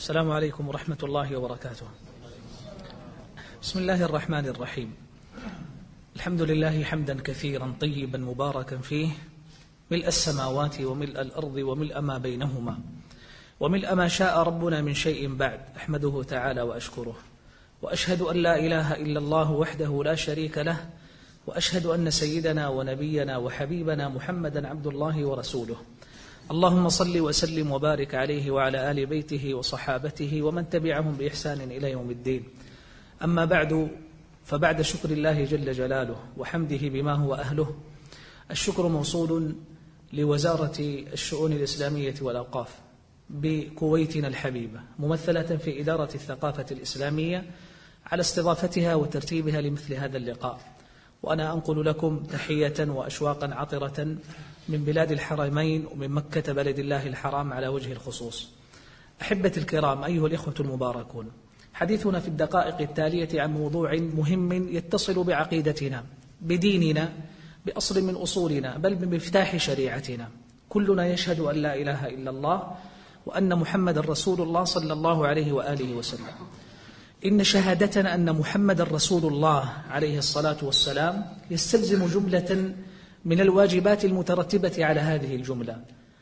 السلام عليكم ورحمة الله وبركاته. بسم الله الرحمن الرحيم. الحمد لله حمدا كثيرا طيبا مباركا فيه، ملء السماوات وملء الأرض وملء ما بينهما وملء ما شاء ربنا من شيء بعد. أحمده تعالى وأشكره، وأشهد أن لا إله إلا الله وحده لا شريك له، وأشهد أن سيدنا ونبينا وحبيبنا محمدا عبد الله ورسوله. اللهم صل وسلم وبارك عليه وعلى آل بيته وصحابته ومن تبعهم بإحسان إلى يوم الدين. أما بعد، فبعد شكر الله جل جلاله وحمده بما هو أهله، الشكر موصول لوزارة الشؤون الإسلامية والأوقاف بكويتنا الحبيبة، ممثلة في إدارة الثقافة الإسلامية، على استضافتها وترتيبها لمثل هذا اللقاء. وأنا أنقل لكم تحية وأشواقا عطرة من بلاد الحرمين ومن مكة بلد الله الحرام على وجه الخصوص. أحبتي الكرام، أيها الإخوة المباركون، حديثنا في الدقائق التالية عن موضوع مهم يتصل بعقيدتنا، بديننا، بأصل من أصولنا، بل بمفتاح شريعتنا. كلنا يشهد أن لا إله إلا الله وأن محمد رسول الله صلى الله عليه وآله وسلم. إن شهادتنا أن محمد رسول الله عليه الصلاة والسلام يستلزم جملة من الواجبات المترتبة على هذه الجملة.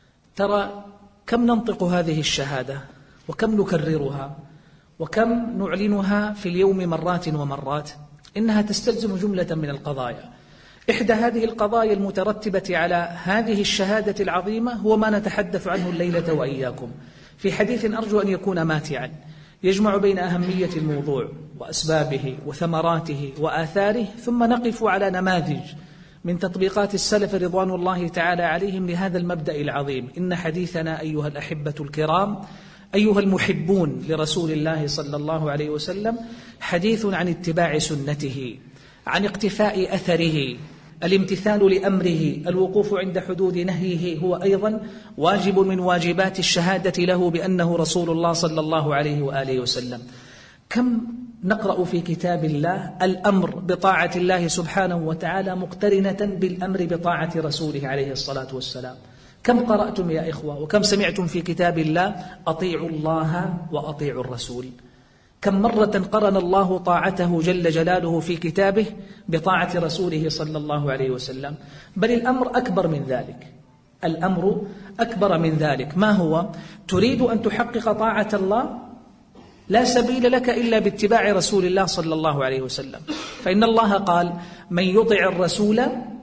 ترى كم ننطق هذه الشهادة، وكم نكررها، وكم نعلنها في اليوم مرات ومرات. إنها تستلزم جملة من القضايا. إحدى هذه القضايا المترتبة على هذه الشهادة العظيمة هو ما نتحدث عنه الليلة وإياكم في حديث أرجو أن يكون ماتعا، يجمع بين أهمية الموضوع وأسبابه وثمراته وآثاره، ثم نقف على نماذج من تطبيقات السلف رضوان الله تعالى عليهم لهذا المبدأ العظيم. إن حديثنا أيها الأحبة الكرام، أيها المحبون لرسول الله صلى الله عليه وسلم، حديث عن اتباع سنته، عن اقتفاء أثره، الامتثال لأمره، الوقوف عند حدود نهيه هو أيضا واجب من واجبات الشهادة له بأنه رسول الله صلى الله عليه وآله وسلم. كم نقرأ في كتاب الله الأمر بطاعة الله سبحانه وتعالى مقترنة بالأمر بطاعة رسوله عليه الصلاة والسلام. كم قرأتم يا إخوة وكم سمعتم في كتاب الله أطيعوا الله وأطيعوا الرسول؟ كم مرة قرن الله طاعته جل جلاله في كتابه بطاعة رسوله صلى الله عليه وسلم؟ بل الأمر أكبر من ذلك، الأمر أكبر من ذلك. ما هو؟ تريد أن تحقق طاعة الله؟ لا سبيل لك إلا باتباع رسول الله صلى الله عليه وسلم. فإن الله قال: من يطع الرسول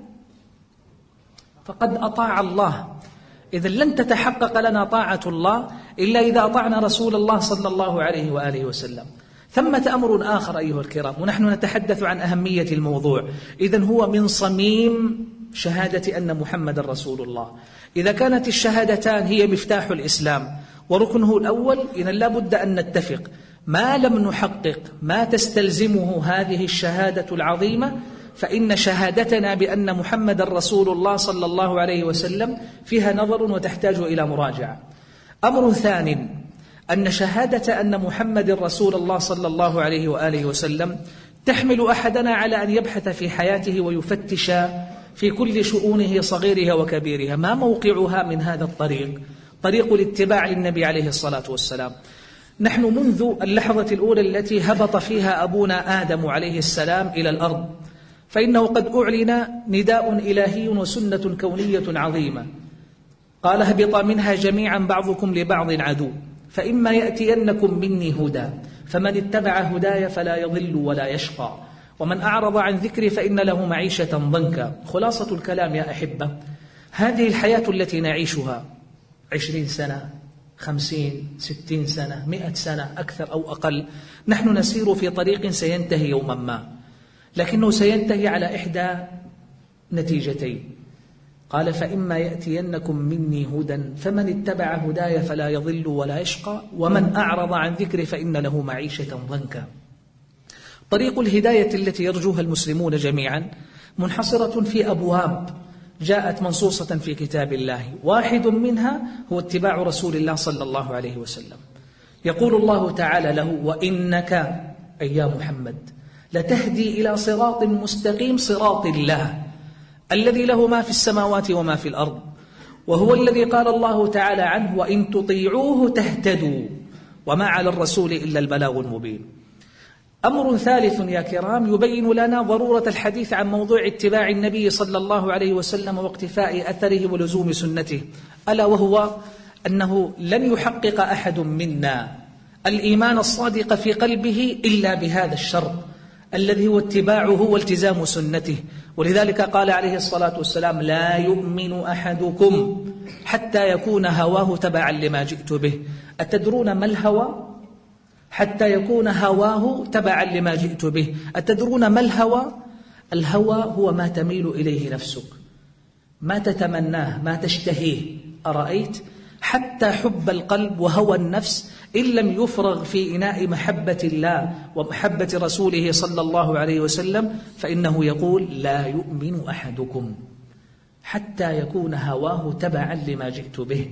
فقد أطاع الله. إذن لن تتحقق لنا طاعة الله إلا إذا أطعنا رسول الله صلى الله عليه وآله وسلم. ثمة أمر آخر أيها الكرام، ونحن نتحدث عن أهمية الموضوع. إذن هو من صميم شهادة أن محمد رسول الله. إذا كانت الشهادتان هي مفتاح الإسلام وركنه الأول، إذن لا بد أن نتفق. ما لم نحقق ما تستلزمه هذه الشهادة العظيمة، فإن شهادتنا بأن محمد رسول الله صلى الله عليه وسلم فيها نظر وتحتاج إلى مراجعة. أمر ثانٍ، أن شهادة أن محمد رسول الله صلى الله عليه وآله وسلم تحمل أحدنا على أن يبحث في حياته ويفتش في كل شؤونه صغيرها وكبيرها. ما موقعها من هذا الطريق؟ طريق الاتباع للنبي عليه الصلاة والسلام. نحن منذ اللحظة الأولى التي هبط فيها أبونا آدم عليه السلام إلى الأرض، فإنه قد أعلن نداء إلهي وسنة كونية عظيمة. قال: اهبطا منها جميعا بعضكم لبعض عدو، فإما يأتينكم مني هدى فمن اتبع هداي فلا يضل ولا يشقى ومن أعرض عن ذكري فإن له معيشة ضنكا. خلاصة الكلام يا أحبة، هذه الحياة التي نعيشها 20 سنة 50 60 سنة 100 سنة أكثر أو أقل، نحن نسير في طريق سينتهي يوما ما، لكنه سينتهي على إحدى نتيجتين. قال: فإما يأتينكم مني هدى فمن اتبع هداي فلا يضل ولا يشقى ومن أعرض عن ذكري فإن له معيشة ضنكا. طريق الهداية التي يرجوها المسلمون جميعا منحصرة في أبواب جاءت منصوصة في كتاب الله، واحد منها هو اتباع رسول الله صلى الله عليه وسلم. يقول الله تعالى له: وإنك أي يا محمد لتهدي إلى صراط مستقيم، صراط الله الذي له ما في السماوات وما في الأرض، وهو الذي قال الله تعالى عنه: وإن تطيعوه تهتدوا وما على الرسول إلا البلاغ المبين. أمر ثالث يا كرام يبين لنا ضرورة الحديث عن موضوع اتباع النبي صلى الله عليه وسلم واقتفاء أثره ولزوم سنته، ألا وهو أنه لن يحقق أحد منا الإيمان الصادق في قلبه إلا بهذا الشرط الذي هو اتباعه والتزام سنته. ولذلك قال عليه الصلاة والسلام: لا يؤمن أحدكم حتى يكون هواه تبعا لما جئت به. أتدرون ما الهوى؟ حتى يكون هواه تبعا لما جئت به. أتدرون ما الهوى؟ الهوى هو ما تميل إليه نفسك، ما تتمناه، ما تشتهيه. أرأيت؟ حتى حب القلب وهوى النفس إن لم يفرغ في إناء محبة الله ومحبة رسوله صلى الله عليه وسلم فإنه يقول: لا يؤمن أحدكم حتى يكون هواه تبعا لما جئت به.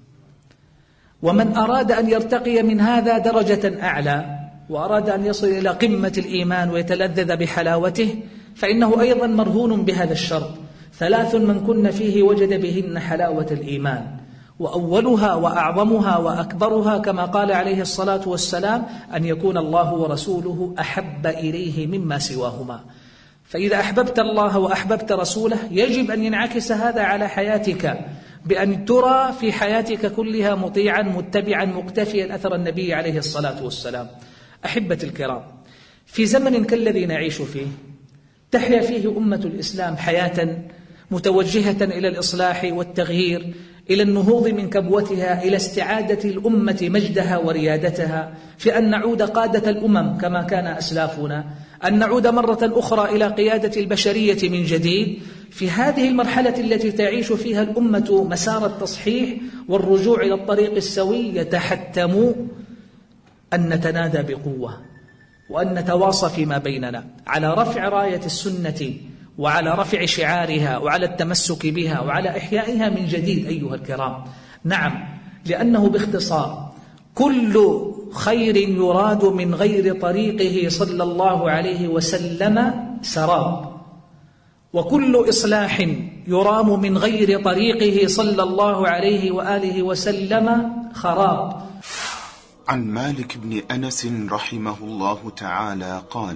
ومن أراد أن يرتقي من هذا درجة أعلى وأراد أن يصل إلى قمة الإيمان ويتلذذ بحلاوته فإنه أيضا مرهون بهذا الشرط: 3 من كن فيه وجد بهن حلاوة الإيمان، وأولها وأعظمها وأكبرها كما قال عليه الصلاة والسلام: أن يكون الله ورسوله أحب إليه مما سواهما. فإذا أحببت الله وأحببت رسوله يجب أن ينعكس هذا على حياتك بأن ترى في حياتك كلها مطيعا متبعا مقتفيا أثر النبي عليه الصلاة والسلام. أحبة الكرام، في زمن كالذي نعيش فيه تحيا فيه أمة الإسلام حياة متوجهة إلى الإصلاح والتغيير، إلى النهوض من كبوتها، إلى استعادة الأمة مجدها وريادتها، في أن نعود قادة الأمم كما كان أسلافنا، أن نعود مرة أخرى إلى قيادة البشرية من جديد. في هذه المرحلة التي تعيش فيها الأمة مسار التصحيح والرجوع إلى الطريق السوي يتحتم أن نتنادى بقوة وأن نتواصى فيما بيننا على رفع راية السنة وعلى رفع شعارها وعلى التمسك بها وعلى إحيائها من جديد أيها الكرام. نعم، لأنه باختصار كل خير يراد من غير طريقه صلى الله عليه وسلم سراب، وكل إصلاح يرام من غير طريقه صلى الله عليه وآله وسلم خراب. عن مالك بن أنس رحمه الله تعالى قال: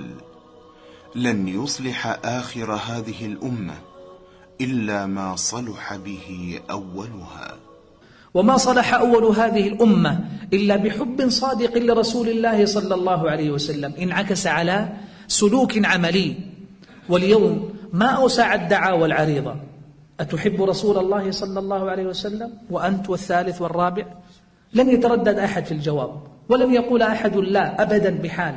لن يصلح آخر هذه الأمة إلا ما صلح به أولها. وما صلح أول هذه الأمة إلا بحب صادق لرسول الله صلى الله عليه وسلم انعكس على سلوك عملي. واليوم ما أوسع الدعاوى العريضة: أتحب رسول الله صلى الله عليه وسلم؟ وأنت والثالث والرابع؟ لن يتردد أحد في الجواب، ولن يقول أحد لا أبدا بحال.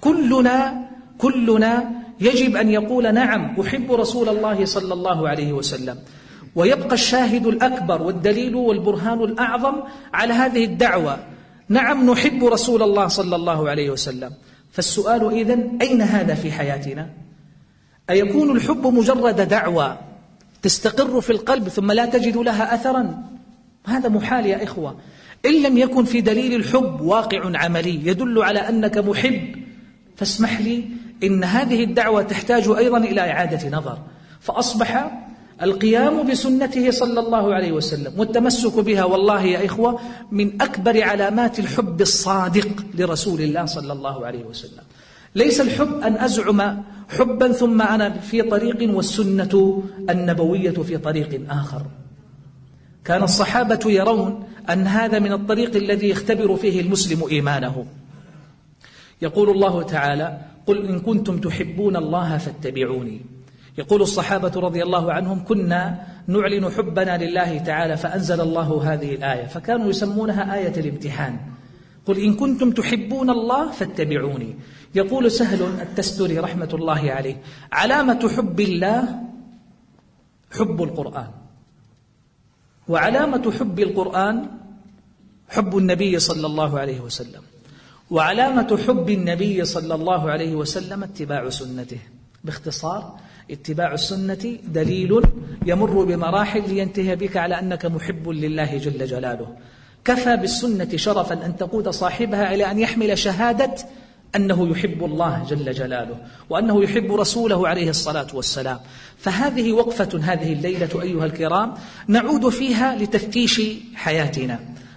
كلنا يجب أن يقول: نعم أحب رسول الله صلى الله عليه وسلم. ويبقى الشاهد الأكبر والدليل والبرهان الأعظم على هذه الدعوة: نعم نحب رسول الله صلى الله عليه وسلم. فالسؤال إذن: أين هذا في حياتنا؟ أيكون الحب مجرد دعوة تستقر في القلب ثم لا تجد لها أثرا؟ هذا محال يا إخوة. إن لم يكن في دليل الحب واقع عملي يدل على أنك محب، فاسمح لي إن هذه الدعوة تحتاج أيضا إلى إعادة نظر. فأصبح القيام بسنته صلى الله عليه وسلم والتمسك بها والله يا إخوة من أكبر علامات الحب الصادق لرسول الله صلى الله عليه وسلم. ليس الحب أن أزعم حبا ثم أنا في طريق والسنة النبوية في طريق آخر. كان الصحابة يرون أن هذا من الطريق الذي يختبر فيه المسلم إيمانه. يقول الله تعالى: قل إن كنتم تحبون الله فاتبعوني. يقول الصحابة رضي الله عنهم: كنا نعلن حبنا لله تعالى فأنزل الله هذه الآية، فكانوا يسمونها آية الامتحان. قل إن كنتم تحبون الله فاتبعوني. يقول سهل التستري رحمة الله عليه: علامة حب الله حب القرآن، وعلامة حب القرآن حب النبي صلى الله عليه وسلم، وعلامة حب النبي صلى الله عليه وسلم اتباع سنته. باختصار اتباع السنة دليل يمر بمراحل لينتهي بك على أنك محب لله جل جلاله. كفى بالسنة شرفا أن تقود صاحبها إلى أن يحمل شهادة أنه يحب الله جل جلاله وأنه يحب رسوله عليه الصلاة والسلام. فهذه وقفة هذه الليلة أيها الكرام نعود فيها لتفتيش حياتنا،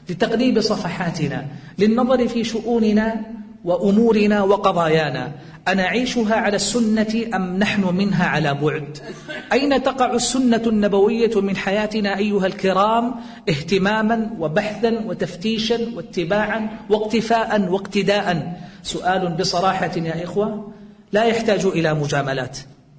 لتقليب صفحاتنا، للنظر في شؤوننا وأمورنا وقضايانا، أنعيشها على السنة أم نحن منها على بعد؟ أين تقع السنة النبوية من حياتنا أيها الكرام اهتماما وبحثا وتفتيشا واتباعا واقتفاء واقتداء؟ سؤال بصراحة يا إخوة لا يحتاج إلى مجاملات.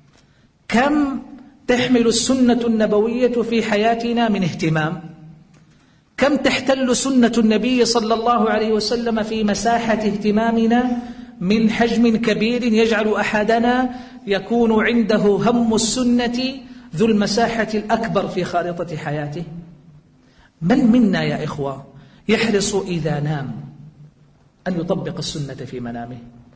كم تحمل السنة النبوية في حياتنا من اهتمام؟ كم تحتل سنة النبي صلى الله عليه وسلم في مساحة اهتمامنا من حجم كبير يجعل أحدنا يكون عنده هم السنة ذو المساحة الأكبر في خارطة حياته؟ من منا يا إخوة يحرص إذا نام أن يطبق السنة في منامه؟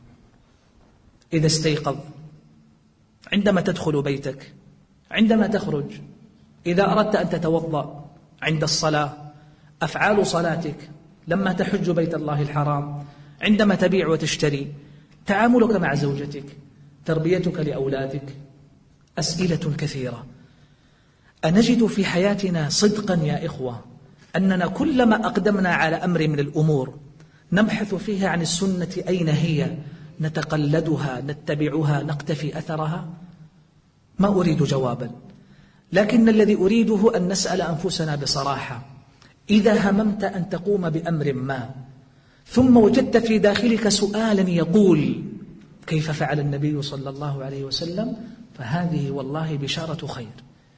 إذا استيقظ، عندما تدخل بيتك، عندما تخرج، إذا أردت أن تتوضأ، عند الصلاة، أفعال صلاتك، لما تحج بيت الله الحرام، عندما تبيع وتشتري، تعاملك مع زوجتك، تربيتك لأولادك، أسئلة كثيرة. أنجد في حياتنا صدقا يا إخوة أننا كلما أقدمنا على أمر من الأمور نبحث فيها عن السنة أين هي، نتقلدها، نتبعها، نقتفي أثرها؟ ما أريد جوابا، لكن الذي أريده أن نسأل أنفسنا بصراحة. إذا هممت أن تقوم بأمر ما ثم وجدت في داخلك سؤالا يقول كيف فعل النبي صلى الله عليه وسلم، فهذه والله بشارة خير.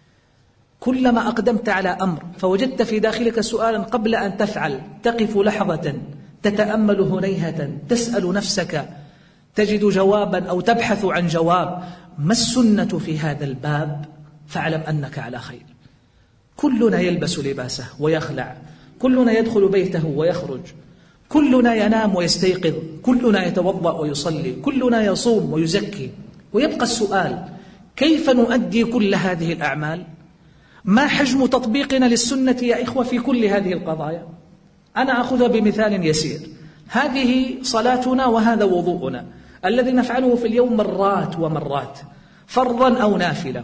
كلما أقدمت على أمر فوجدت في داخلك سؤالا قبل أن تفعل، تقف لحظة تتأمل هنيهة، تسأل نفسك، تجد جوابا أو تبحث عن جواب، ما السنة في هذا الباب؟ فاعلم أنك على خير. كلنا يلبس لباسه ويخلع، كلنا يدخل بيته ويخرج، كلنا ينام ويستيقظ، كلنا يتوضأ ويصلي، كلنا يصوم ويزكي، ويبقى السؤال كيف نؤدي كل هذه الأعمال؟ ما حجم تطبيقنا للسنة يا إخوة في كل هذه القضايا؟ أنا أخذها بمثال يسير. هذه صلاتنا وهذا وضوءنا الذي نفعله في اليوم مرات ومرات، فرضا أو نافلة.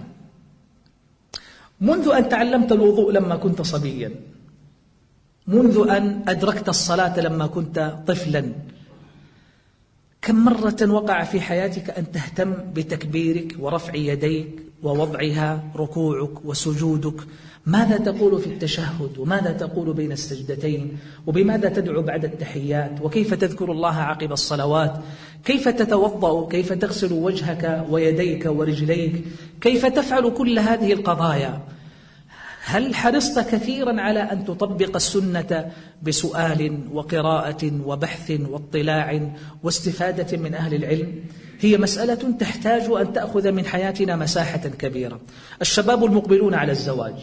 منذ أن تعلمت الوضوء لما كنت صبيا، منذ أن أدركت الصلاة لما كنت طفلا، كم مرة وقع في حياتك أن تهتم بتكبيرك ورفع يديك ووضعها، ركوعك وسجودك؟ ماذا تقول في التشهد، وماذا تقول بين السجدتين، وبماذا تدعو بعد التحيات، وكيف تذكر الله عقب الصلوات، كيف تتوضأ، كيف تغسل وجهك ويديك ورجليك، كيف تفعل كل هذه القضايا؟ هل حرصت كثيرا على أن تطبق السنة بسؤال وقراءة وبحث واطلاع واستفادة من أهل العلم؟ هي مسألة تحتاج أن تأخذ من حياتنا مساحة كبيرة. الشباب المقبلون على الزواج،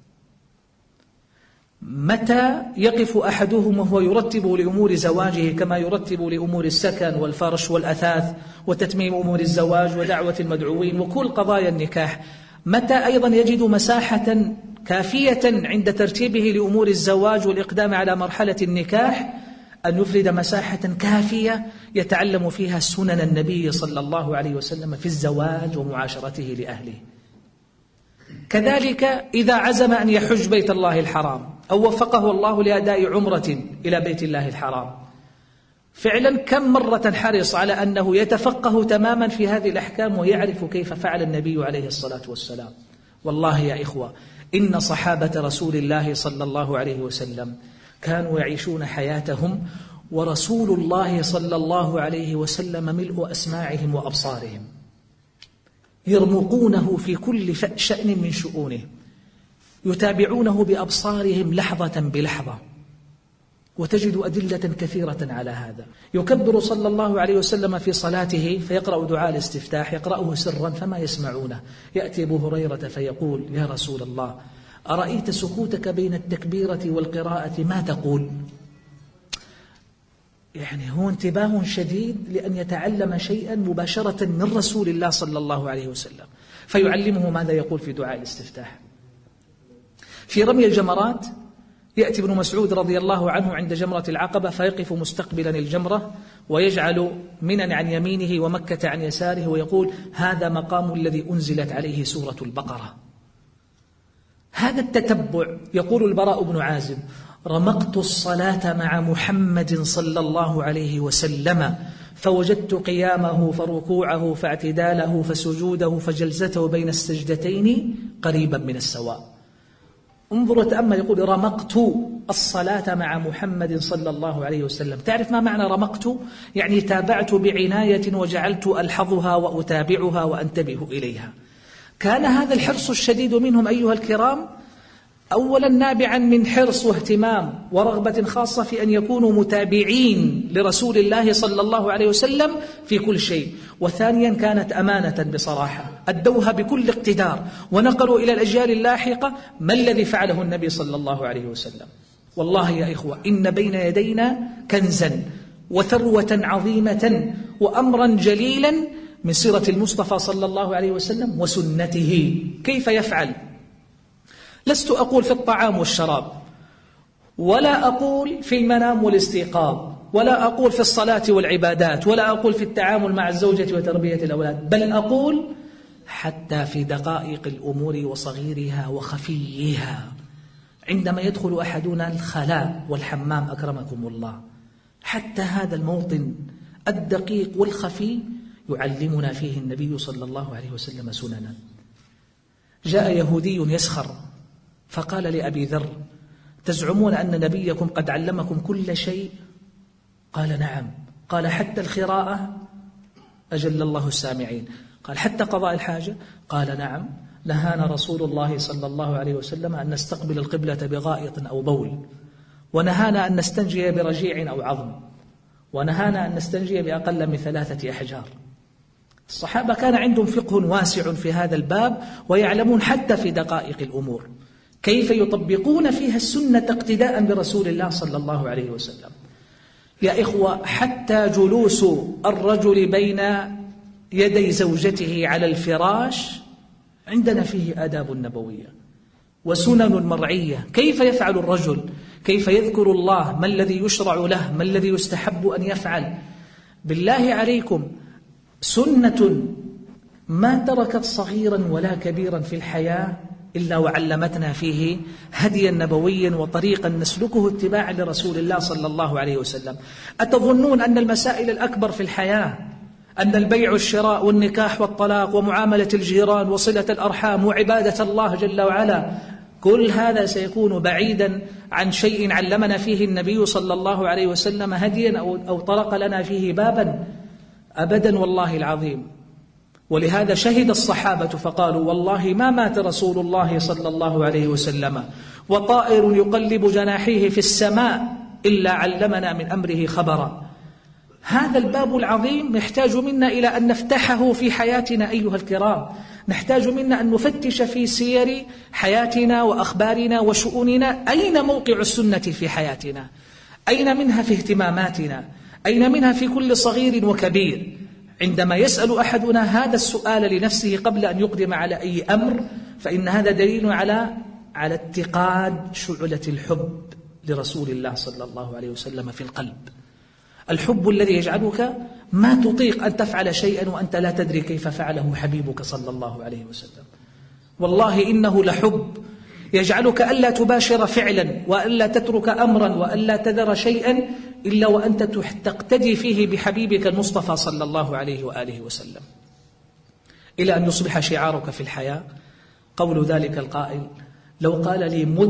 متى يقف أحدهم وهو يرتب لأمور زواجه كما يرتب لأمور السكن والفرش والأثاث وتتميم أمور الزواج ودعوة المدعوين وكل قضايا النكاح، متى أيضا يجد مساحة كافية عند ترتيبه لأمور الزواج والإقدام على مرحلة النكاح أن يفرد مساحة كافية يتعلم فيها سنن النبي صلى الله عليه وسلم في الزواج ومعاشرته لأهله؟ كذلك إذا عزم أن يحج بيت الله الحرام أو وفقه الله لأداء عمرة إلى بيت الله الحرام، فعلا كم مرة حرص على أنه يتفقه تماما في هذه الأحكام ويعرف كيف فعل النبي عليه الصلاة والسلام؟ والله يا إخوة إن صحابة رسول الله صلى الله عليه وسلم كانوا يعيشون حياتهم ورسول الله صلى الله عليه وسلم ملء أسماعهم وأبصارهم، يرمقونه في كل شأن من شؤونه، يتابعونه بأبصارهم لحظة بلحظة، وتجد أدلة كثيرة على هذا. يكبر صلى الله عليه وسلم في صلاته فيقرأ دعاء الاستفتاح، يقرأه سرا فما يسمعونه، يأتي أبو هريرة فيقول: يا رسول الله أرأيت سكوتك بين التكبيرة والقراءة ما تقول؟ يعني هو انتباه شديد لأن يتعلم شيئا مباشرة من رسول الله صلى الله عليه وسلم، فيعلمه ماذا يقول في دعاء الاستفتاح. في رمي الجمرات يأتي ابن مسعود رضي الله عنه عند جمرة العقبة فيقف مستقبلا الجمرة ويجعل منى عن يمينه ومكة عن يساره ويقول: هذا مقام الذي أنزلت عليه سورة البقرة. هذا التتبع، يقول البراء بن عازب: رمقت الصلاة مع محمد صلى الله عليه وسلم فوجدت قيامه فركوعه فاعتداله فسجوده فجلسته بين السجدتين قريبا من السواء. انظروا تأمل، يقول رمقت الصلاة مع محمد صلى الله عليه وسلم. تعرف ما معنى رمقت؟ يعني تابعت بعناية وجعلت ألحظها وأتابعها وأنتبه إليها. كان هذا الحرص الشديد منهم أيها الكرام أولا نابعا من حرص واهتمام ورغبة خاصة في أن يكونوا متابعين لرسول الله صلى الله عليه وسلم في كل شيء، وثانيا كانت أمانة بصراحة أدوها بكل اقتدار ونقلوا إلى الأجيال اللاحقة ما الذي فعله النبي صلى الله عليه وسلم. والله يا إخوة إن بين يدينا كنزا وثروة عظيمة وأمرا جليلا من سيرة المصطفى صلى الله عليه وسلم وسنته. كيف يفعل؟ لست أقول في الطعام والشراب، ولا أقول في المنام والاستيقاظ، ولا أقول في الصلاة والعبادات، ولا أقول في التعامل مع الزوجة وتربية الأولاد، بل أقول حتى في دقائق الأمور وصغيرها وخفيها. عندما يدخل أحدنا الخلاء والحمام أكرمكم الله، حتى هذا الموطن الدقيق والخفي يعلمنا فيه النبي صلى الله عليه وسلم سننا. جاء يهودي يسخر فقال لأبي ذر: تزعمون أن نبيكم قد علمكم كل شيء؟ قال: نعم. قال: حتى الخراءة؟ أجل الله السامعين. قال: حتى قضاء الحاجة؟ قال: نعم. نهانا رسول الله صلى الله عليه وسلم أن نستقبل القبلة بغائط أو بول، ونهانا أن نستنجي برجيع أو عظم، ونهانا أن نستنجي بأقل من 3 أحجار. الصحابة كان عندهم فقه واسع في هذا الباب، ويعلمون حتى في دقائق الأمور كيف يطبقون فيها السنة اقتداء برسول الله صلى الله عليه وسلم. يا إخوة، حتى جلوس الرجل بين يدي زوجته على الفراش عندنا فيه آداب نبوية وسنن مرعية. كيف يفعل الرجل؟ كيف يذكر الله؟ ما الذي يشرع له؟ ما الذي يستحب أن يفعل؟ بالله عليكم، سنة ما تركت صغيرا ولا كبيرا في الحياة إلا وعلمتنا فيه هديا نبويا وطريقا نسلكه اتباعا لرسول الله صلى الله عليه وسلم. أتظنون أن المسائل الأكبر في الحياة، أن البيع والشراء والنكاح والطلاق ومعاملة الجيران وصلة الأرحام وعبادة الله جل وعلا، كل هذا سيكون بعيدا عن شيء علمنا فيه النبي صلى الله عليه وسلم هديا أو طرق لنا فيه بابا؟ أبدا والله العظيم. ولهذا شهد الصحابة فقالوا: والله ما مات رسول الله صلى الله عليه وسلم وطائر يقلب جناحيه في السماء إلا علمنا من أمره خبرا. هذا الباب العظيم يحتاج منا إلى أن نفتحه في حياتنا أيها الكرام. نحتاج منا أن نفتش في سير حياتنا وأخبارنا وشؤوننا، أين موقع السنة في حياتنا؟ أين منها في اهتماماتنا؟ أين منها في كل صغير وكبير؟ عندما يسأل أحدنا هذا السؤال لنفسه قبل أن يقدم على أي أمر، فإن هذا دليل على اتقاد شعلة الحب لرسول الله صلى الله عليه وسلم في القلب، الحب الذي يجعلك ما تطيق أن تفعل شيئا وأنت لا تدري كيف فعله حبيبك صلى الله عليه وسلم. والله إنه لحب يجعلك ألا تباشر فعلا وألا تترك أمرا وألا تذر شيئا إلا وأنت تقتدي فيه بحبيبك المصطفى صلى الله عليه وآله وسلم، إلى أن يصبح شعارك في الحياة قول ذلك القائل: لو قال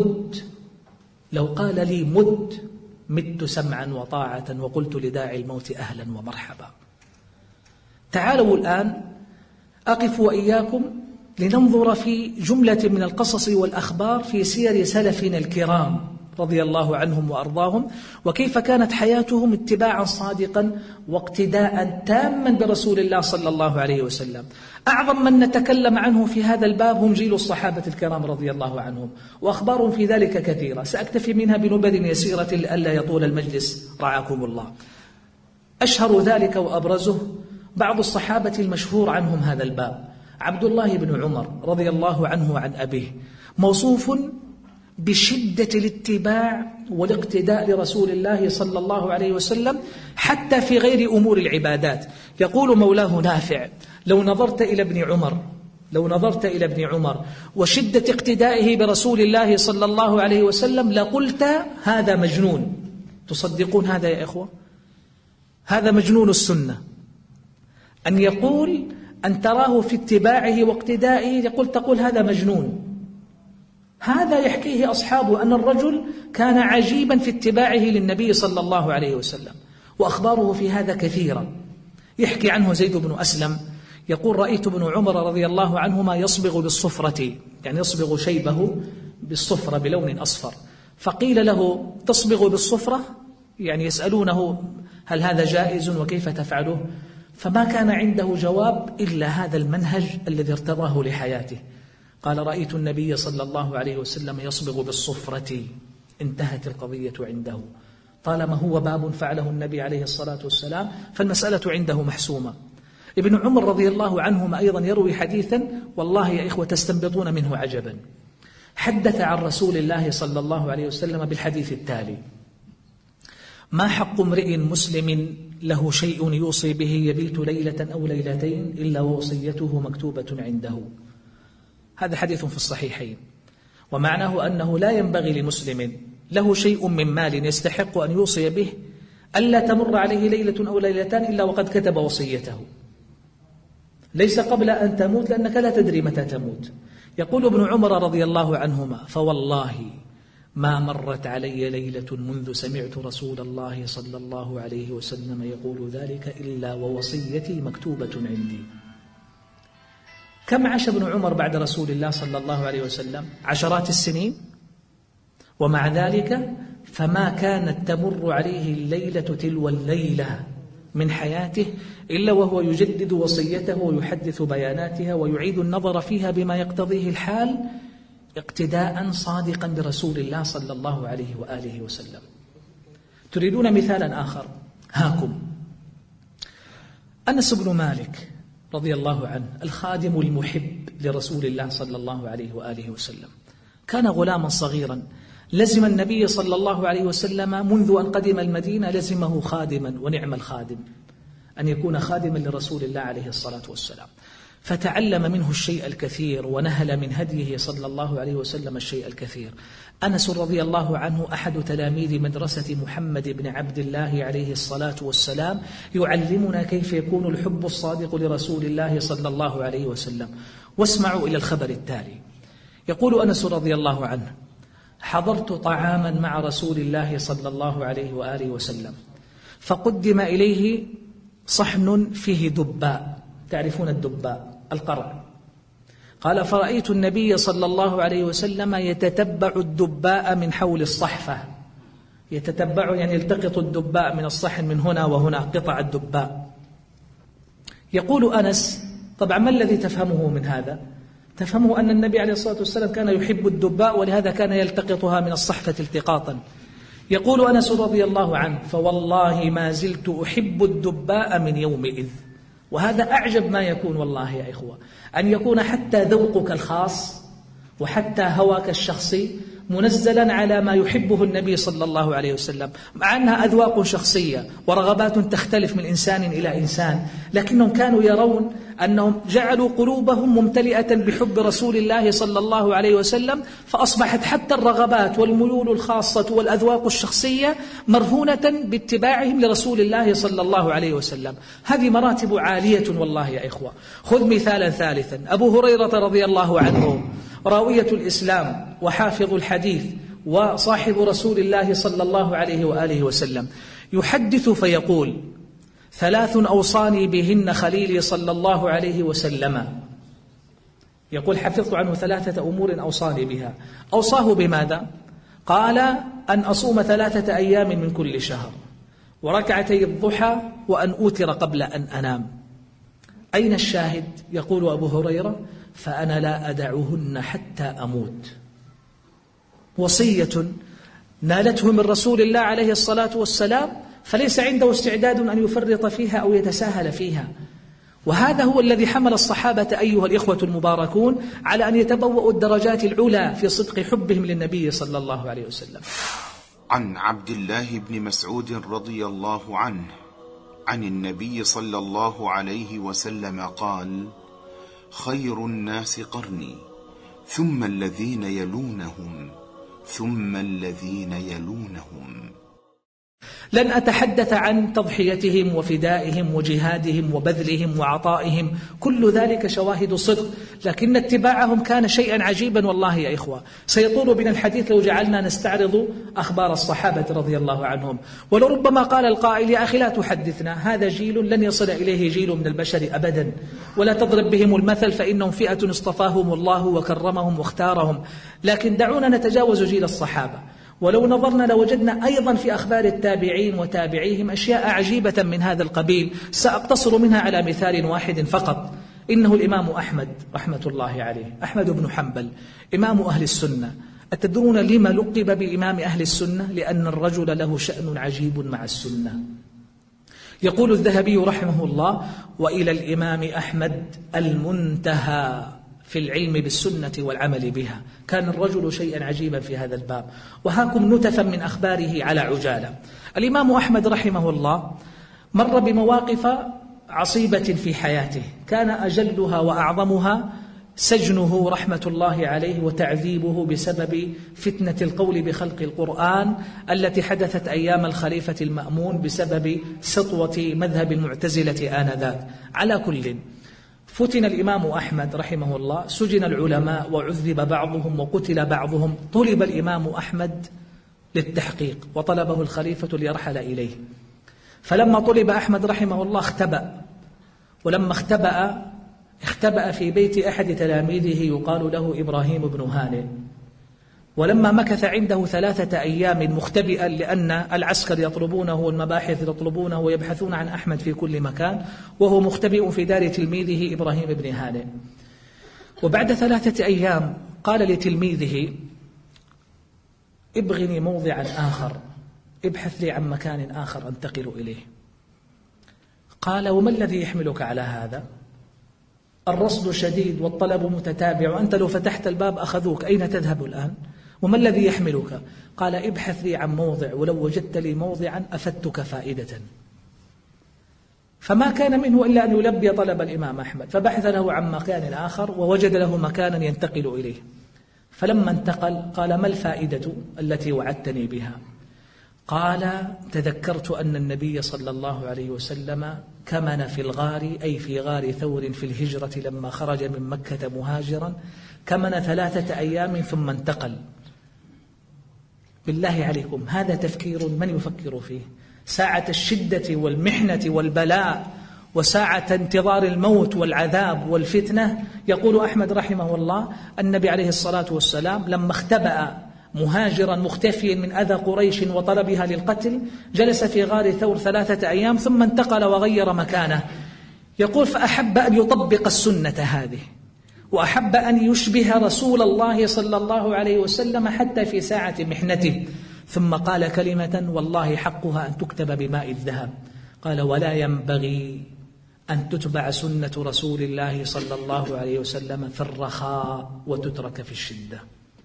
لي مت سمعا وطاعة وقلت لداعي الموت أهلا ومرحبا. تعالوا الآن أقف وإياكم لننظر في جملة من القصص والأخبار في سير سلفنا الكرام رضي الله عنهم وأرضاهم، وكيف كانت حياتهم اتباعا صادقا واقتداء تاما برسول الله صلى الله عليه وسلم. أعظم من نتكلم عنه في هذا الباب هم جيل الصحابة الكرام رضي الله عنهم، وأخبارهم في ذلك كثيرة، سأكتفي منها بنبذ يسيرة لئلا يطول المجلس رعاكم الله. أشهر ذلك وأبرزه بعض الصحابة المشهور عنهم هذا الباب، عبد الله بن عمر رضي الله عنه وعن أبيه، موصوف بشدة الاتباع والاقتداء لرسول الله صلى الله عليه وسلم حتى في غير أمور العبادات. يقول مولاه نافع: لو نظرت إلى ابن عمر لو نظرت إلى ابن عمر وشدة اقتدائه برسول الله صلى الله عليه وسلم لقلت هذا مجنون. تصدقون هذا يا إخوة؟ هذا مجنون السنة، أن يقول أن تراه في اتباعه واقتدائه تقول هذا مجنون. هذا يحكيه أصحابه أن الرجل كان عجيبا في اتباعه للنبي صلى الله عليه وسلم، وأخباره في هذا كثيرا. يحكي عنه زيد بن أسلم يقول رأيت ابن عمر رضي الله عنهما يصبغ بالصفرة، يعني يصبغ شيبه بالصفرة بلون أصفر، فقيل له تصبغ بالصفرة؟ يعني يسألونه هل هذا جائز وكيف تفعله؟ فما كان عنده جواب إلا هذا المنهج الذي ارتضاه لحياته. قال رأيت النبي صلى الله عليه وسلم يصبغ بالصفرة، انتهت القضية عنده. طالما هو باب فعله النبي عليه الصلاة والسلام فالمسألة عنده محسومة. ابن عمر رضي الله عنهما أيضا يروي حديثا والله يا إخوة تستنبطون منه عجبا. حدث عن رسول الله صلى الله عليه وسلم بالحديث التالي: ما حق امرئ مسلم له شيء يوصي به يبيت ليلة أو ليلتين إلا ووصيته مكتوبة عنده. هذا حديث في الصحيحين، ومعناه أنه لا ينبغي لمسلم له شيء من مال يستحق أن يوصي به ألا تمر عليه ليلة أو ليلتان إلا وقد كتب وصيته، ليس قبل أن تموت لأنك لا تدري متى تموت. يقول ابن عمر رضي الله عنهما: فوالله ما مرت علي ليلة منذ سمعت رسول الله صلى الله عليه وسلم يقول ذلك إلا ووصيتي مكتوبة عندي. كم عاش ابن عمر بعد رسول الله صلى الله عليه وسلم؟ عشرات السنين، ومع ذلك فما كانت تمر عليه الليلة تلو الليلة من حياته إلا وهو يجدد وصيته ويحدث بياناتها ويعيد النظر فيها بما يقتضيه الحال، اقتداء صادقا برسول الله صلى الله عليه وآله وسلم. تريدون مثالا آخر؟ هاكم. أنس بن مالك رضي الله عنه الخادم المحب لرسول الله صلى الله عليه وآله وسلم، كان غلاما صغيرا لزم النبي صلى الله عليه وسلم منذ أن قدم المدينة، لزمه خادما، ونعم الخادم أن يكون خادما لرسول الله عليه الصلاة والسلام، فتعلم منه الشيء الكثير ونهل من هديه صلى الله عليه وسلم الشيء الكثير. أنس رضي الله عنه أحد تلاميذ مدرسة محمد بن عبد الله عليه الصلاة والسلام، يعلمنا كيف يكون الحب الصادق لرسول الله صلى الله عليه وسلم. واسمعوا إلى الخبر التالي. يقول أنس رضي الله عنه: حضرت طعاما مع رسول الله صلى الله عليه وآله وسلم، فقدم إليه صحن فيه دباء، تعرفون الدباء القرع. قال: فرأيت النبي صلى الله عليه وسلم يتتبع الدباء من حول الصحفة، يتتبع يعني يلتقط الدباء من الصحن من هنا وهنا، قطع الدباء. يقول أنس: طبعا ما الذي تفهمه من هذا؟ تفهمه أن النبي عليه الصلاة والسلام كان يحب الدباء ولهذا كان يلتقطها من الصحفة التقاطا. يقول أنس رضي الله عنه: فوالله ما زلت أحب الدباء من يومئذ. وهذا أعجب ما يكون والله يا إخوة، أن يكون حتى ذوقك الخاص وحتى هواك الشخصي منزلا على ما يحبه النبي صلى الله عليه وسلم، مع أنها أذواق شخصية ورغبات تختلف من إنسان إلى إنسان، لكنهم كانوا يرون أنهم جعلوا قلوبهم ممتلئة بحب رسول الله صلى الله عليه وسلم، فأصبحت حتى الرغبات والميول الخاصة والأذواق الشخصية مرهونة باتباعهم لرسول الله صلى الله عليه وسلم. هذه مراتب عالية والله يا إخوة. خذ مثالا ثالثا: أبو هريرة رضي الله عنه راوية الإسلام وحافظ الحديث وصاحب رسول الله صلى الله عليه وآله وسلم، يحدث فيقول: 3 أوصاني بهن خليلي صلى الله عليه وسلم. يقول: حفظت عنه 3 أمور أوصاني بها. أوصاه بماذا؟ قال: أن أصوم 3 أيام من كل شهر، وركعتي الضحى، وأن أوتر قبل أن أنام. أين الشاهد؟ يقول أبو هريرة: فأنا لا أدعهن حتى أموت. وصية نالته من رسول الله عليه الصلاة والسلام، فليس عنده استعداد أن يفرط فيها أو يتساهل فيها. وهذا هو الذي حمل الصحابة أيها الإخوة المباركون على أن يتبوأوا الدرجات العلى في صدق حبهم للنبي صلى الله عليه وسلم. عن عبد الله بن مسعود رضي الله عنه عن النبي صلى الله عليه وسلم قال: خير الناس قرني ثم الذين يلونهم ثم الذين يلونهم. لن أتحدث عن تضحيتهم وفدائهم وجهادهم وبذلهم وعطائهم، كل ذلك شواهد صدق، لكن اتباعهم كان شيئا عجيبا والله يا إخوة. سيطول بنا الحديث لو جعلنا نستعرض أخبار الصحابة رضي الله عنهم، ولربما قال القائل يا أخي لا تحدثنا، هذا جيل لن يصل إليه جيل من البشر أبدا، ولا تضرب بهم المثل فإنهم فئة اصطفاهم الله وكرمهم واختارهم. لكن دعونا نتجاوز جيل الصحابة، ولو نظرنا لوجدنا أيضا في أخبار التابعين وتابعيهم أشياء عجيبة من هذا القبيل، سأقتصر منها على مثال واحد فقط. إنه الإمام أحمد رحمة الله عليه، أحمد بن حنبل إمام أهل السنة. أتدرون لما لقب بإمام أهل السنة؟ لأن الرجل له شأن عجيب مع السنة. يقول الذهبي رحمه الله: وإلى الإمام أحمد المنتهى في العلم بالسنة والعمل بها. كان الرجل شيئا عجيبا في هذا الباب. وهاكم نتفا من أخباره على عجالة. الإمام أحمد رحمه الله مر بمواقف عصيبة في حياته، كان أجلها وأعظمها سجنه رحمة الله عليه وتعذيبه بسبب فتنة القول بخلق القرآن التي حدثت أيام الخليفة المأمون بسبب سطوة مذهب المعتزلة آنذاك. على كل، فتن الإمام أحمد رحمه الله، سجن العلماء وعذب بعضهم وقتل بعضهم. طلب الإمام أحمد للتحقيق وطلبه الخليفة ليرحل إليه. فلما طلب أحمد رحمه الله اختبأ، ولما اختبأ في بيت أحد تلاميذه يقال له إبراهيم بن هانئ. ولما مكث عنده 3 أيام مختبئا، لأن العسكر يطلبونه والمباحث يطلبونه ويبحثون عن أحمد في كل مكان، وهو مختبئ في دار تلميذه إبراهيم بن هانئ. وبعد 3 أيام قال لتلميذه: ابغني موضعا آخر، ابحث لي عن مكان آخر أنتقل إليه. قال: وما الذي يحملك على هذا؟ الرصد شديد والطلب متتابع، وأنت لو فتحت الباب أخذوك، أين تذهب الآن؟ وما الذي يحملك؟ قال: ابحث لي عن موضع، ولو وجدت لي موضعا أفدتك فائدة. فما كان منه إلا أن يلبي طلب الإمام أحمد، فبحث له عن مكان آخر ووجد له مكانا ينتقل إليه. فلما انتقل قال: ما الفائدة التي وعدتني بها؟ قال: تذكرت أن النبي صلى الله عليه وسلم كمن في الغار، أي في غار ثور في الهجرة لما خرج من مكة مهاجرا، كمن 3 أيام ثم انتقل. بالله عليكم، هذا تفكير من يفكر فيه؟ ساعة الشدة والمحنة والبلاء وساعة انتظار الموت والعذاب والفتنة. يقول أحمد رحمه الله: النبي عليه الصلاة والسلام لما اختبأ مهاجرا مختفيا من أذى قريش وطلبها للقتل، جلس في غار ثور 3 أيام ثم انتقل وغير مكانه. يقول: فأحب أن يطبق السنة هذه، وأحب أن يشبه رسول الله صلى الله عليه وسلم حتى في ساعة محنته. ثم قال كلمة والله حقها أن تكتب بماء الذهب. قال: ولا ينبغي أن تتبع سنة رسول الله صلى الله عليه وسلم في الرخاء وتترك في الشدة.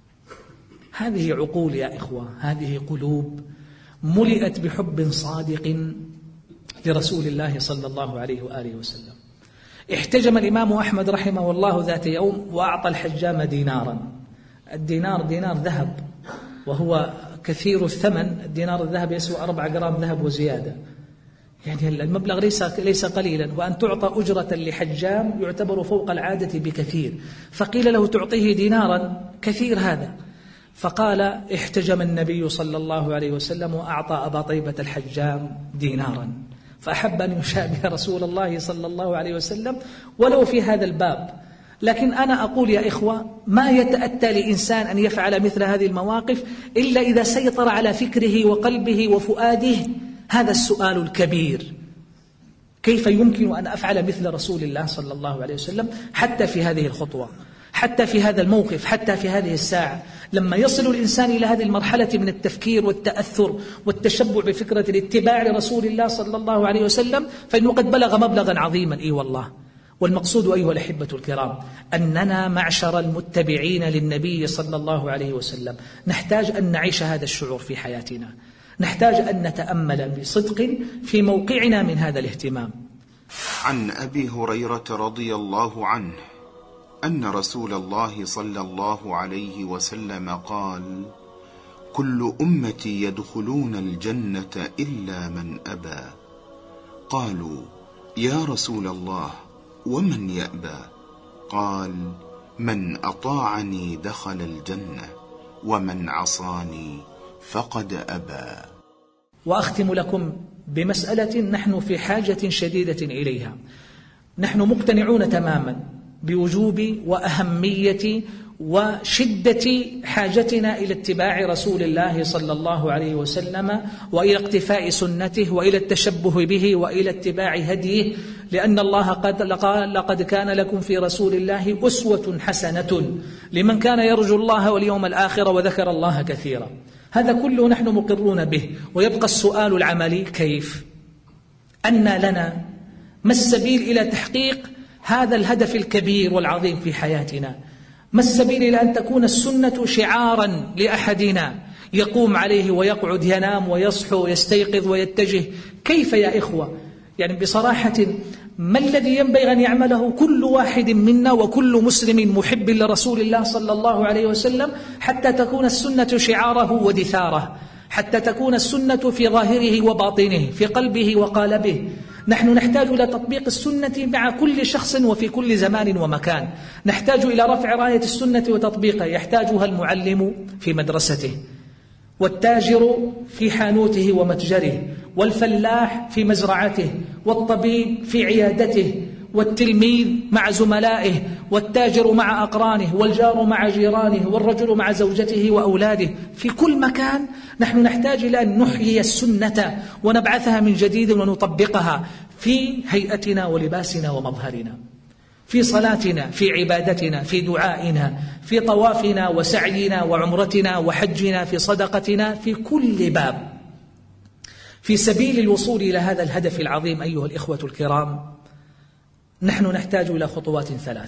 هذه عقول يا إخوة، هذه قلوب ملئت بحب صادق لرسول الله صلى الله عليه وآله وسلم. احتجم الإمام أحمد رحمه الله ذات يوم وأعطى الحجام دينارا. الدينار دينار ذهب، وهو كثير الثمن. الدينار الذهب يسوى 4 جرام ذهب وزيادة، يعني المبلغ ليس قليلا. وأن تعطى أجرة لحجام يعتبر فوق العادة بكثير. فقيل له: تعطيه دينارا كثير هذا. فقال: احتجم النبي صلى الله عليه وسلم وأعطى أبا طيبة الحجام دينارا. فأحب أن يشابه رسول الله صلى الله عليه وسلم ولو في هذا الباب. لكن أنا أقول يا إخوة، ما يتأتى لإنسان أن يفعل مثل هذه المواقف إلا إذا سيطر على فكره وقلبه وفؤاده هذا السؤال الكبير: كيف يمكن أن أفعل مثل رسول الله صلى الله عليه وسلم حتى في هذه الخطوة، حتى في هذا الموقف، حتى في هذه الساعة؟ لما يصل الإنسان إلى هذه المرحلة من التفكير والتأثر والتشبع بفكرة الاتباع لرسول الله صلى الله عليه وسلم فإنه قد بلغ مبلغا عظيما. إي والله. والمقصود أيها الأحبة الكرام أننا معشر المتبعين للنبي صلى الله عليه وسلم نحتاج أن نعيش هذا الشعور في حياتنا، نحتاج أن نتأمل بصدق في موقعنا من هذا الاهتمام. عن أبي هريرة رضي الله عنه أن رسول الله صلى الله عليه وسلم قال: كل أمتي يدخلون الجنة إلا من أبى. قالوا: يا رسول الله ومن يأبى؟ قال: من أطاعني دخل الجنة، ومن عصاني فقد أبى. وأختم لكم بمسألة نحن في حاجة شديدة إليها. نحن مقتنعون تماما بوجوب وأهمية وشدة حاجتنا إلى اتباع رسول الله صلى الله عليه وسلم، وإلى اقتفاء سنته، وإلى التشبه به، وإلى اتباع هديه، لأن الله قال: لقد كان لكم في رسول الله أسوة حسنة لمن كان يرجو الله واليوم الآخر وذكر الله كثيرا. هذا كله نحن مقرون به، ويبقى السؤال العملي: كيف؟ أن لنا ما السبيل إلى تحقيق هذا الهدف الكبير والعظيم في حياتنا؟ ما السبيل إلى أن تكون السنة شعارا لأحدنا يقوم عليه ويقعد، ينام ويصحو ويستيقظ ويتجه؟ كيف يا إخوة؟ يعني بصراحة، ما الذي ينبغي أن يعمله كل واحد منا وكل مسلم محب لرسول الله صلى الله عليه وسلم حتى تكون السنة شعاره ودثاره، حتى تكون السنة في ظاهره وباطنه، في قلبه وقالبه؟ نحن نحتاج إلى تطبيق السنة مع كل شخص وفي كل زمان ومكان. نحتاج إلى رفع راية السنة وتطبيقها، يحتاجها المعلم في مدرسته، والتاجر في حانوته ومتجره، والفلاح في مزرعته، والطبيب في عيادته، والتلميذ مع زملائه، والتاجر مع أقرانه، والجار مع جيرانه، والرجل مع زوجته وأولاده. في كل مكان نحن نحتاج إلى أن نحيي السنة ونبعثها من جديد ونطبقها في هيئتنا ولباسنا ومظهرنا، في صلاتنا، في عبادتنا، في دعائنا، في طوافنا وسعينا وعمرتنا وحجنا، في صدقتنا، في كل باب. في سبيل الوصول إلى هذا الهدف العظيم أيها الإخوة الكرام، نحن نحتاج إلى خطوات 3.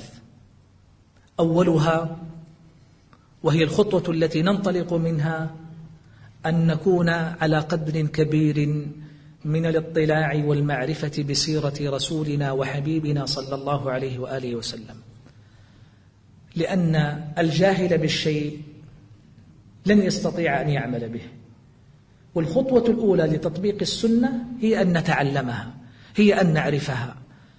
أولها، وهي الخطوة التي ننطلق منها، أن نكون على قدر كبير من الاطلاع والمعرفة بسيرة رسولنا وحبيبنا صلى الله عليه وآله وسلم، لأن الجاهل بالشيء لن يستطيع أن يعمل به. والخطوة الأولى لتطبيق السنة هي أن نتعلمها، هي أن نعرفها.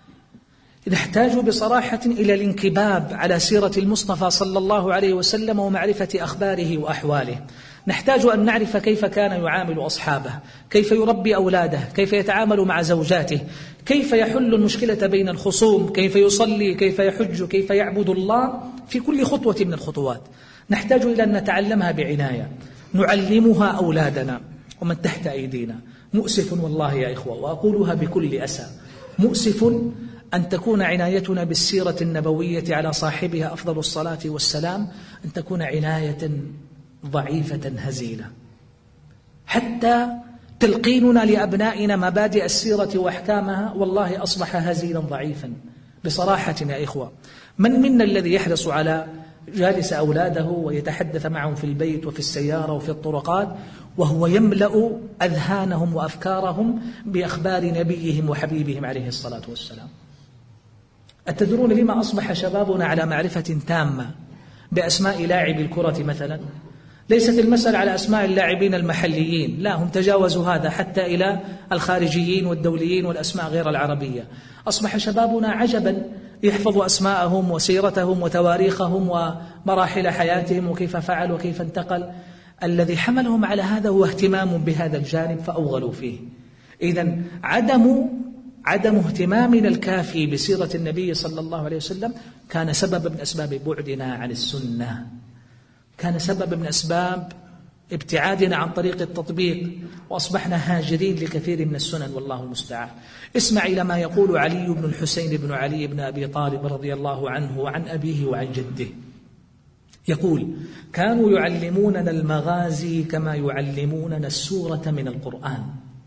نحتاج بصراحة إلى الانكباب على سيرة المصطفى صلى الله عليه وسلم ومعرفة أخباره وأحواله. نحتاج أن نعرف كيف كان يعامل أصحابه، كيف يربي أولاده، كيف يتعامل مع زوجاته، كيف يحل المشكلة بين الخصوم، كيف يصلي، كيف يحج، كيف يعبد الله في كل خطوة من الخطوات. نحتاج إلى أن نتعلمها بعناية، نعلمها أولادنا ومن تحت أيدينا. مؤسف والله يا إخوة، وأقولها بكل أسى، مؤسف أن تكون عنايتنا بالسيرة النبوية على صاحبها أفضل الصلاة والسلام أن تكون عناية ضعيفة هزيلة. حتى تلقيننا لأبنائنا مبادئ السيرة وأحكامها والله أصبح هزيلا ضعيفا بصراحة يا إخوة. من منا الذي يحرص على جالس أولاده ويتحدث معهم في البيت وفي السيارة وفي الطرقات وهو يملأ أذهانهم وأفكارهم بأخبار نبيهم وحبيبهم عليه الصلاة والسلام؟ أتدرون لما أصبح شبابنا على معرفة تامة بأسماء لاعبي الكرة مثلا؟ ليست المسألة على أسماء اللاعبين المحليين، لا، هم تجاوزوا هذا حتى إلى الخارجيين والدوليين والأسماء غير العربية. أصبح شبابنا عجبا يحفظ أسماءهم وسيرتهم وتواريخهم ومراحل حياتهم وكيف فعل وكيف انتقل. الذي حملهم على هذا هو اهتمام بهذا الجانب فأوغلوا فيه. إذن عدم اهتمامنا الكافي بسيرة النبي صلى الله عليه وسلم كان سبب من أسباب بعدنا عن السنة، كان سبب من أسباب ابتعادنا عن طريق التطبيق، وأصبحنا هاجرين لكثير من السنن والله المستعان. اسمع إلى ما يقول علي بن الحسين بن علي بن أبي طالب رضي الله عنه وعن أبيه وعن جده. يقول: كانوا يعلموننا المغازي كما يعلموننا السورة من القرآن.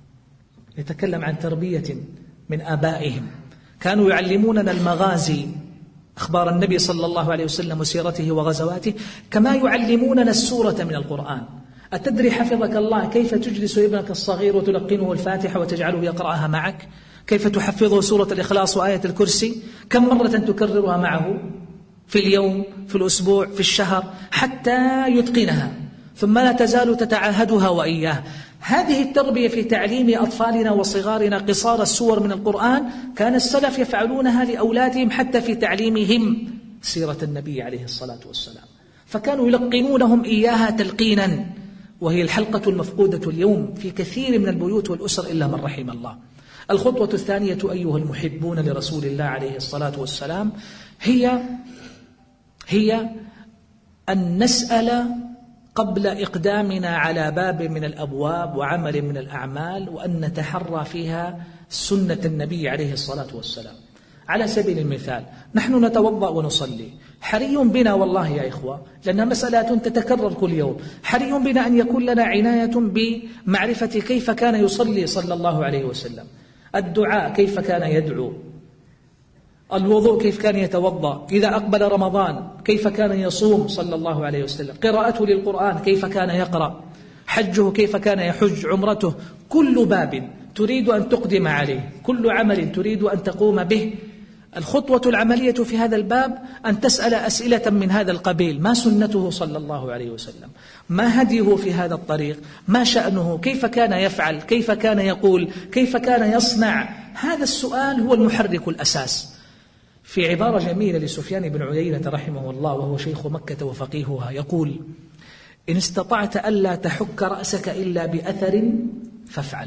يتكلم عن تربية من آبائهم. كانوا يعلموننا المغازي، أخبار النبي صلى الله عليه وسلم وسيرته وغزواته، كما يعلموننا السورة من القرآن. أتدري حفظك الله كيف تجلس ابنك الصغير وتلقنه الفاتحة وتجعله يقرأها معك؟ كيف تحفظه سورة الإخلاص وآية الكرسي؟ كم مرة تكررها معه في اليوم، في الأسبوع، في الشهر، حتى يتقنها، ثم لا تزال تتعاهدها وإياه. هذه التربية في تعليم أطفالنا وصغارنا قصار السور من القرآن كان السلف يفعلونها لأولادهم حتى في تعليمهم سيرة النبي عليه الصلاة والسلام، فكانوا يلقنونهم إياها تلقينا، وهي الحلقة المفقودة اليوم في كثير من البيوت والأسر إلا من رحم الله. الخطوة الثانية أيها المحبون لرسول الله عليه الصلاة والسلام هي أن نسأل قبل إقدامنا على باب من الأبواب وعمل من الأعمال، وأن نتحرى فيها سنة النبي عليه الصلاة والسلام. على سبيل المثال، نحن نتوضأ ونصلي، حري بنا والله يا إخوة، لأنها مسألة تتكرر كل يوم، حري بنا أن يكون لنا عناية بمعرفة كيف كان يصلي صلى الله عليه وسلم، الدعاء كيف كان يدعو، الوضوء كيف كان يتوضأ، إذا أقبل رمضان كيف كان يصوم صلى الله عليه وسلم، قراءته للقرآن كيف كان يقرأ، حجه كيف كان يحج، عمرته. كل باب تريد أن تقدم عليه، كل عمل تريد أن تقوم به، الخطوة العملية في هذا الباب أن تسأل أسئلة من هذا القبيل: ما سنته صلى الله عليه وسلم؟ ما هديه في هذا الطريق؟ ما شأنه؟ كيف كان يفعل؟ كيف كان يقول؟ كيف كان يصنع؟ هذا السؤال هو المحرك الأساس. في عبارة جميلة لسفيان بن عيينة رحمه الله وهو شيخ مكة وفقيهها يقول: إن استطعت ألا تحك رأسك إلا بأثر فافعل.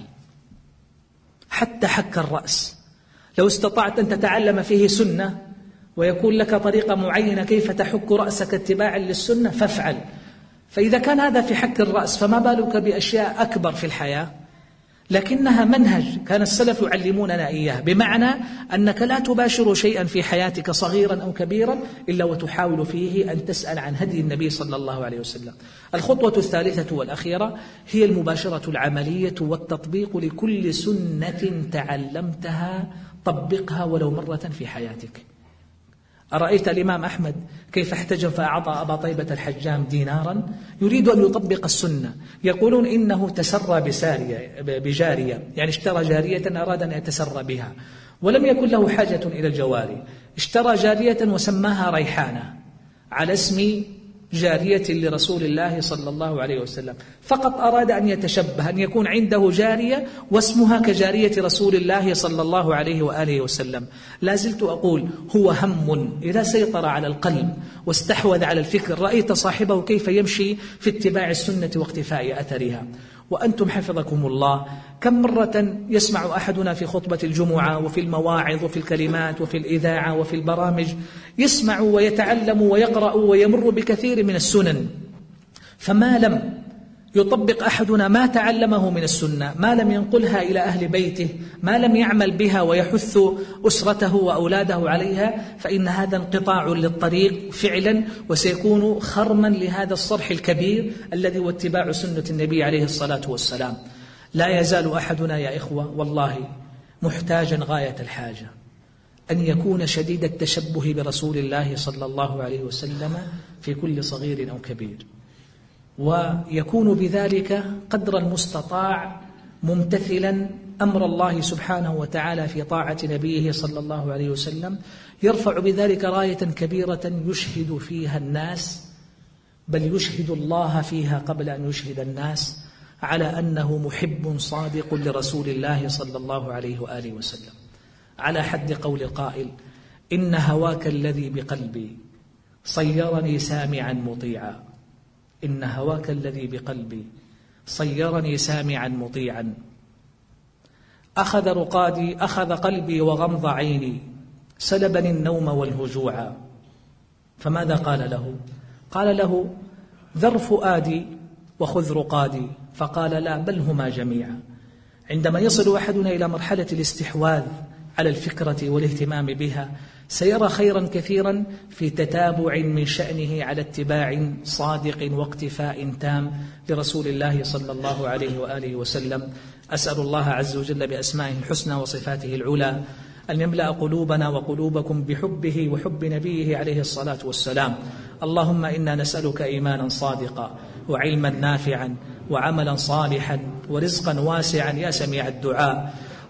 حتى حك الرأس لو استطعت أن تتعلم فيه سنة ويكون لك طريقة معينة كيف تحك رأسك اتباعا للسنة فافعل. فإذا كان هذا في حك الرأس فما بالك بأشياء أكبر في الحياة؟ لكنها منهج كان السلف يعلموننا إياه، بمعنى أنك لا تباشر شيئا في حياتك صغيرا أو كبيرا إلا وتحاول فيه أن تسأل عن هدي النبي صلى الله عليه وسلم. الخطوة الثالثة والأخيرة هي المباشرة العملية والتطبيق لكل سنة تعلمتها، طبقها ولو مرة في حياتك. أرأيت الإمام أحمد كيف احتجم فأعطى أبا طيبة الحجام دينارا يريد أن يطبق السنة؟ يقولون إنه تسرى بجارية، يعني اشترى جارية أراد أن يتسرى بها ولم يكن له حاجة إلى الجواري، اشترى جارية وسماها ريحانة على اسم جارية لرسول الله صلى الله عليه وسلم، فقط أراد أن يتشبه، أن يكون عنده جارية واسمها كجارية رسول الله صلى الله عليه وآله وسلم. لا زلت أقول هو هم إذا سيطر على القلب واستحوذ على الفكر رأيت صاحبه كيف يمشي في اتباع السنة واقتفاء أثرها. وأنتم حفظكم الله كم مرة يسمع أحدنا في خطبة الجمعة وفي المواعظ وفي الكلمات وفي الإذاعة وفي البرامج يسمع ويتعلم ويقرأ ويمر بكثير من السنن، فما لم يطبق أحدنا ما تعلمه من السنة، ما لم ينقلها إلى أهل بيته، ما لم يعمل بها ويحث أسرته وأولاده عليها، فإن هذا انقطاع للطريق فعلا، وسيكون خرما لهذا الصرح الكبير الذي هو اتباع سنة النبي عليه الصلاة والسلام. لا يزال أحدنا يا إخوة والله محتاجا غاية الحاجة أن يكون شديد التشبه برسول الله صلى الله عليه وسلم في كل صغير أو كبير، ويكون بذلك قدر المستطاع ممتثلا أمر الله سبحانه وتعالى في طاعة نبيه صلى الله عليه وسلم، يرفع بذلك راية كبيرة يشهد فيها الناس، بل يشهد الله فيها قبل أن يشهد الناس على أنه محب صادق لرسول الله صلى الله عليه وآله وسلم، على حد قول القائل: إن هواك الذي بقلبي صيرني سامعا مطيعا. إن هواك الذي بقلبي صيرني سامعا مطيعا، أخذ رقادي أخذ قلبي وغمض عيني، سلبني النوم والهجوع. فماذا قال له؟ قال له: ذر فؤادي وخذ رقادي. فقال: لا، بل هما جميعا. عندما يصل أحدنا إلى مرحلة الاستحواذ على الفكرة والاهتمام بها سيرى خيرا كثيرا في تتابع من شأنه على اتباع صادق واقتفاء تام لرسول الله صلى الله عليه وآله وسلم. أسأل الله عز وجل بأسمائه الحسنى وصفاته العلى أن يملأ قلوبنا وقلوبكم بحبه وحب نبيه عليه الصلاة والسلام. اللهم إنا نسألك إيمانا صادقا وعلما نافعا وعملا صالحا ورزقا واسعا يا سميع الدعاء.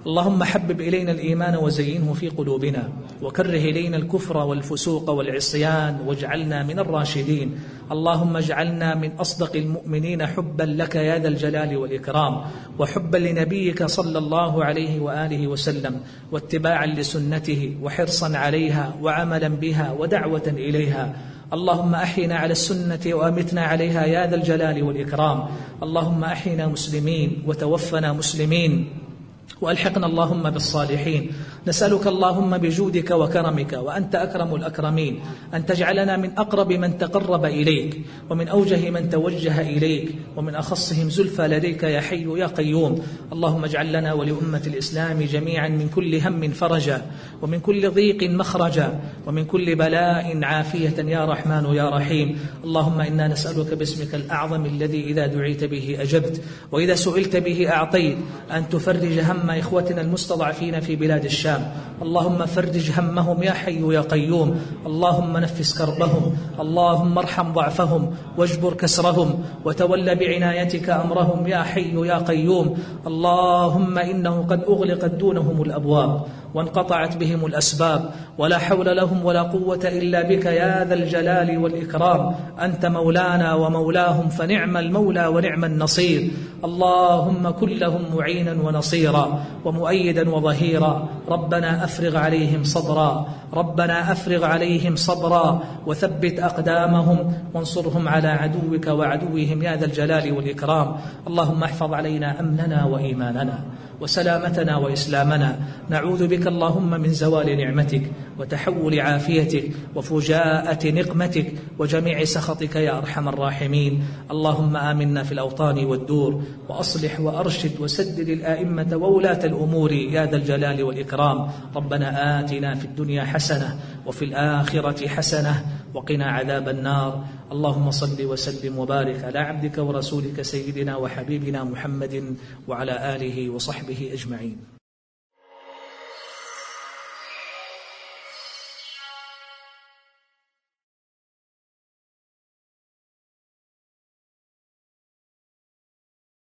اللهم حبب إلينا الإيمان وزينه في قلوبنا، وكره إلينا الكفر والفسوق والعصيان واجعلنا من الراشدين. اللهم اجعلنا من أصدق المؤمنين حبا لك يا ذا الجلال والإكرام، وحبا لنبيك صلى الله عليه وآله وسلم، واتباعا لسنته، وحرصا عليها، وعملا بها، ودعوة إليها. اللهم أحينا على السنة وأمتنا عليها يا ذا الجلال والإكرام. اللهم أحينا مسلمين وتوفنا مسلمين، وألحقنا اللهم بالصالحين. نسألك اللهم بجودك وكرمك وأنت أكرم الأكرمين أن تجعلنا من أقرب من تقرب إليك، ومن أوجه من توجه إليك، ومن أخصهم زلفى لديك يا حي يا قيوم. اللهم اجعل لنا ولأمة الإسلام جميعا من كل هم فرجا، ومن كل ضيق مخرجا، ومن كل بلاء عافية يا رحمن يا رحيم. اللهم إنا نسألك باسمك الأعظم الذي إذا دعيت به أجبت، وإذا سئلت به أعطيت، أن تفرج هم إخوتنا المستضعفين في بلاد الشام. اللهم فرج همهم يا حي يا قيوم. اللهم نفس كربهم، اللهم ارحم ضعفهم واجبر كسرهم، وتول بعنايتك أمرهم يا حي يا قيوم. اللهم إنه قد أغلقت دونهم الأبواب وانقطعت بهم الأسباب، ولا حول لهم ولا قوة إلا بك يا ذا الجلال والإكرام. أنت مولانا ومولاهم، فنعم المولى ونعم النصير. اللهم كن لهم معينا ونصيرا ومؤيدا وظهيرا. ربنا أفرغ عليهم صبرا، ربنا أفرغ عليهم صبرا، وثبت أقدامهم، وانصرهم على عدوك وعدوهم يا ذا الجلال والإكرام. اللهم احفظ علينا أمننا وإيماننا وسلامتنا وإسلامنا. نعوذ بك اللهم من زوال نعمتك وتحول عافيتك وفجاءة نقمتك وجميع سخطك يا أرحم الراحمين. اللهم آمنا في الأوطان والدور، وأصلح وأرشد وسدد الآئمة وولاة الأمور يا ذا الجلال والإكرام. ربنا آتنا في الدنيا حسنة وفي الآخرة حسنة وقنا عذاب النار. اللهم صل وسلم وبارك على عبدك ورسولك سيدنا وحبيبنا محمد وعلى آله وصحبه أجمعين.